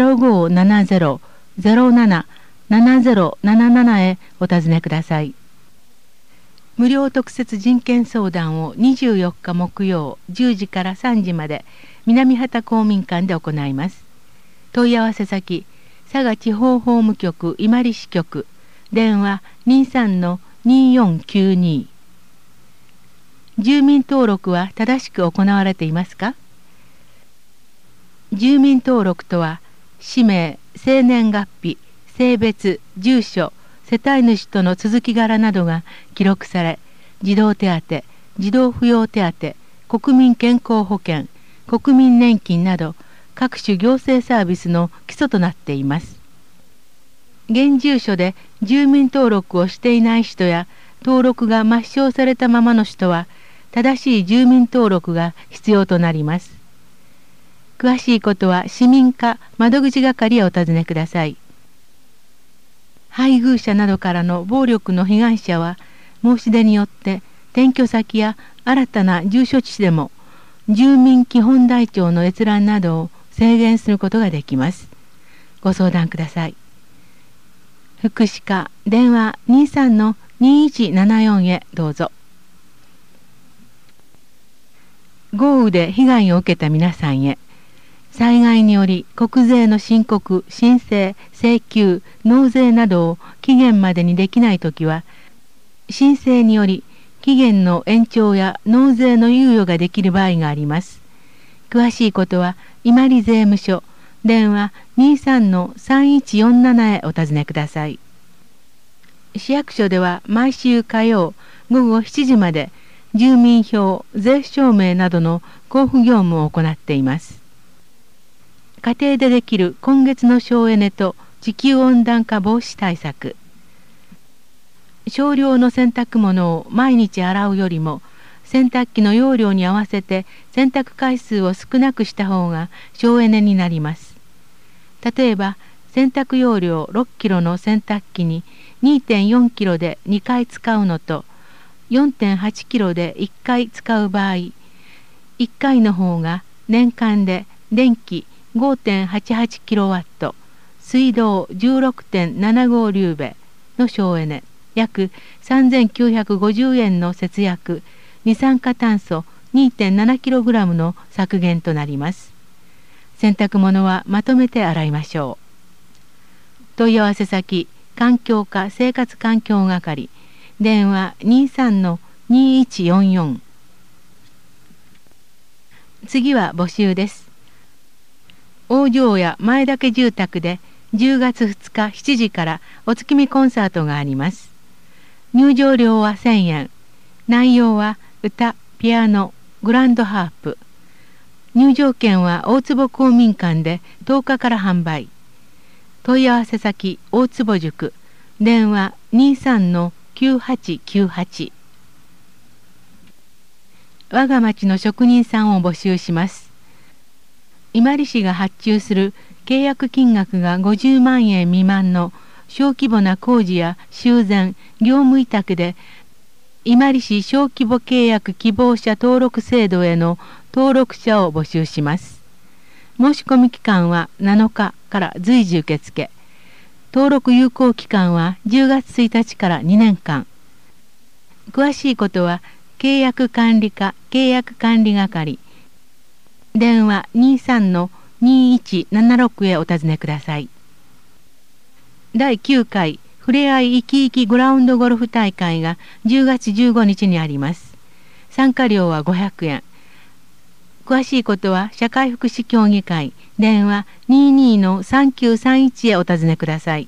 0570-07-7077 へお尋ねください。無料特設人権相談を24日木曜10時から3時まで南畑公民館で行います。問い合わせ先佐賀地方法務局伊万里支局、電話 23-2492。住民登録は正しく行われていますか。住民登録とは氏名、生年月日、性別、住所、世帯主との続き柄などが記録され、児童手当、児童扶養手当、国民健康保険、国民年金など各種行政サービスの基礎となっています。現住所で住民登録をしていない人や登録が抹消されたままの人は正しい住民登録が必要となります。詳しいことは市民課窓口係へお尋ねください。配偶者などからの暴力の被害者は申し出によって転居先や新たな住所地でも住民基本台帳の閲覧などを制限することができます。ご相談ください。福祉課電話 23-2174 へどうぞ。豪雨で被害を受けた皆さんへ、災害により国税の申告、申請、請求、納税などを期限までにできないときは、申請により期限の延長や納税の猶予ができる場合があります。詳しいことは伊万里税務署、電話 23-3147 へお尋ねください。市役所では毎週火曜午後7時まで住民票、税証明などの交付業務を行っています。家庭でできる今月の省エネと地球温暖化防止対策。少量の洗濯物を毎日洗うよりも洗濯機の容量に合わせて洗濯回数を少なくした方が省エネになります。例えば洗濯容量6キロの洗濯機に 2.4 キロで2回使うのと 4.8 キロで1回使う場合、1回の方が年間で電気 5.88 キロワット、水道 16.75 リューベの省エネ、約3950円の節約、二酸化炭素 2.7 キログラムの削減となります。洗濯物はまとめて洗いましょう。問い合わせ先、環境課生活環境係、電話 23-2144。次は募集です。大城や前田家住宅で10月2日7時からお月見コンサートがあります。入場料は1000円。内容は歌、ピアノ、グランドハープ。入場券は大坪公民館で10日から販売。問い合わせ先、大坪塾。電話 23-9898。我が町の職人さんを募集します。伊万里市が発注する契約金額が50万円未満の小規模な工事や修繕、業務委託で伊万里市小規模契約希望者登録制度への登録者を募集します。申し込み期間は7日から随時受付。登録有効期間は10月1日から2年間。詳しいことは契約管理課契約管理係。電話 23-2176 へお尋ねください。第9回ふれあいいきいきグラウンドゴルフ大会が10月15日にあります。参加料は500円。詳しいことは社会福祉協議会電話 22-3931 へお尋ねください。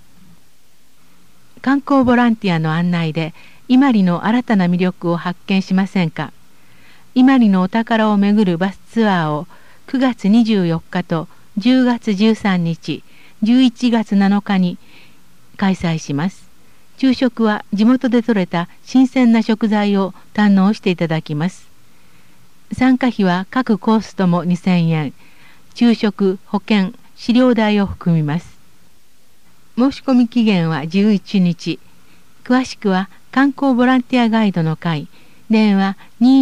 観光ボランティアの案内で伊万里の新たな魅力を発見しませんか。伊万里のお宝をめぐるバスツアーを9月24日と10月13日、11月7日に開催します。昼食は地元で採れた新鮮な食材を堪能していただきます。参加費は各コースとも2000円、昼食、保険、飼料代を含みます。申し込み期限は11日。詳しくは観光ボランティアガイドの会、電話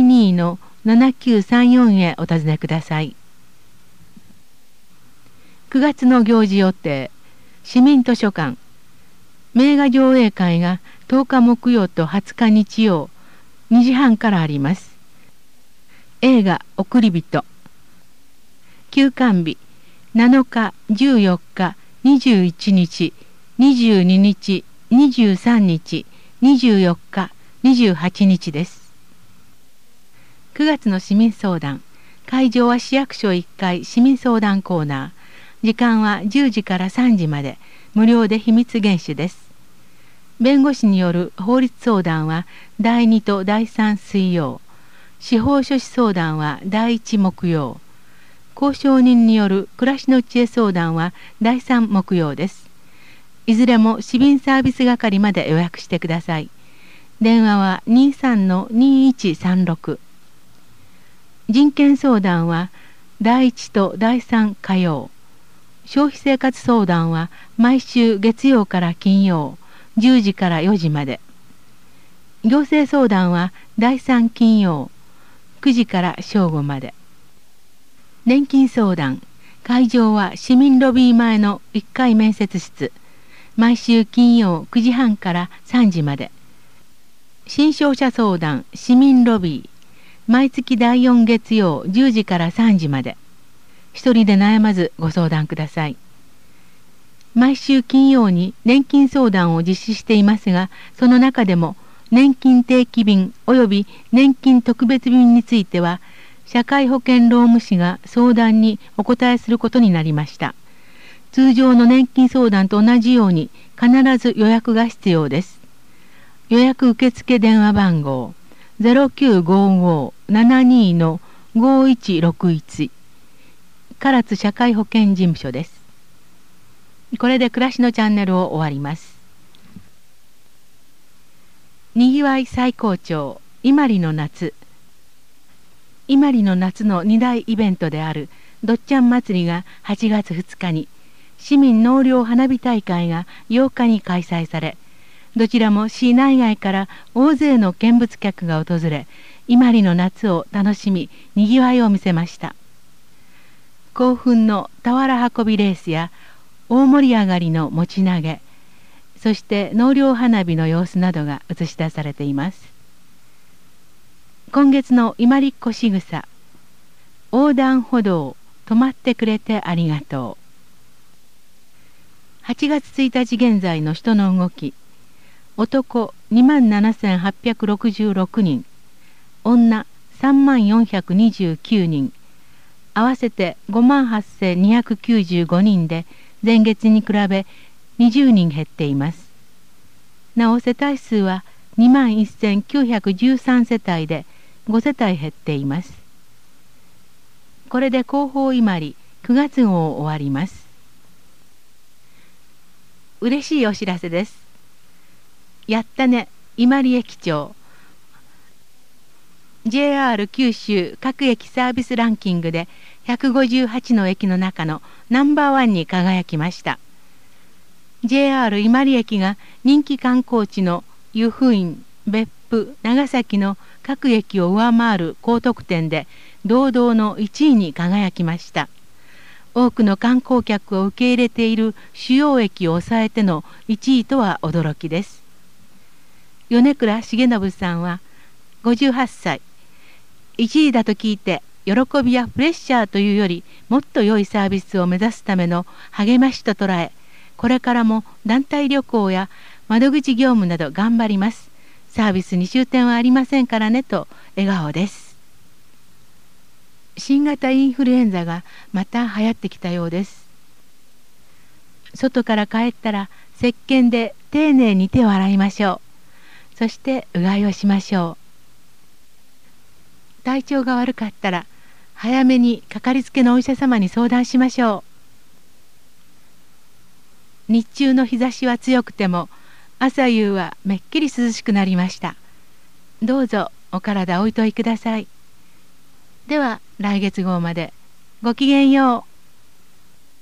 22-7934 へお尋ねください。9月の行事予定、市民図書館、名画上映会が10日木曜と20日日曜、2時半からあります。映画送り人。休館日、7日、14日、21日、22日、23日、24日、28日です。9月の市民相談。会場は市役所1階市民相談コーナー。時間は10時から3時まで。無料で秘密厳守です。弁護士による法律相談は第2と第3水曜。司法書士相談は第1木曜。交渉人による暮らしの知恵相談は第3木曜です。いずれも市民サービス係まで予約してください。電話は 23-2136。人権相談は第1と第3火曜。消費生活相談は毎週月曜から金曜10時から4時まで。行政相談は第3金曜9時から正午まで。年金相談。会場は市民ロビー前の1階面接室。毎週金曜9時半から3時まで。新商者相談市民ロビー。毎月第4月曜10時から3時まで。一人で悩まずご相談ください。毎週金曜に年金相談を実施していますが、その中でも年金定期便及び年金特別便については、社会保険労務士が相談にお答えすることになりました。通常の年金相談と同じように必ず予約が必要です。予約受付電話番号 0955-72-5161 唐津社会保険事務所です。これで暮らしのチャンネルを終わります。にぎわい最高潮、伊万里の夏。伊万里の夏の2大イベントであるどっちゃん祭りが8月2日に、 市民納涼花火大会が8日に開催され、どちらも市内外から大勢の見物客が訪れ、伊万里の夏を楽しみ、にぎわいを見せました。興奮の俵運びレースや大盛り上がりの持ち投げ、そして納涼花火の様子などが映し出されています。今月の伊万里っ子しぐさ、横断歩道止まってくれてありがとう。8月1日現在の人の動き、男27,866人、女3429人、合わせて58,295人で前月に比べ20人減っています。なお世帯数は21,913世帯で5世帯減っています。これで広報伊万里9月号を終わります。嬉しいお知らせです。やったね伊万里駅長。JR 九州各駅サービスランキングで158の駅の中のナンバーワンに輝きました。JR 伊万里駅が人気観光地の湯布院、別府、長崎の各駅を上回る高得点で堂々の1位に輝きました。多くの観光客を受け入れている主要駅を抑えての1位とは驚きです。米倉重信さんは58歳。1位だと聞いて喜びやプレッシャーというよりもっと良いサービスを目指すための励ましと捉え、これからも団体旅行や窓口業務など頑張ります。サービスに終点はありませんからねと笑顔です。新型インフルエンザがまた流行ってきたようです。外から帰ったら石鹸で丁寧に手を洗いましょう。そしてうがいをしましょう。体調が悪かったら早めにかかりつけのお医者様に相談しましょう。日中の日差しは強くても朝夕はめっきり涼しくなりました。どうぞお体おいといください。では来月号までごきげんよう。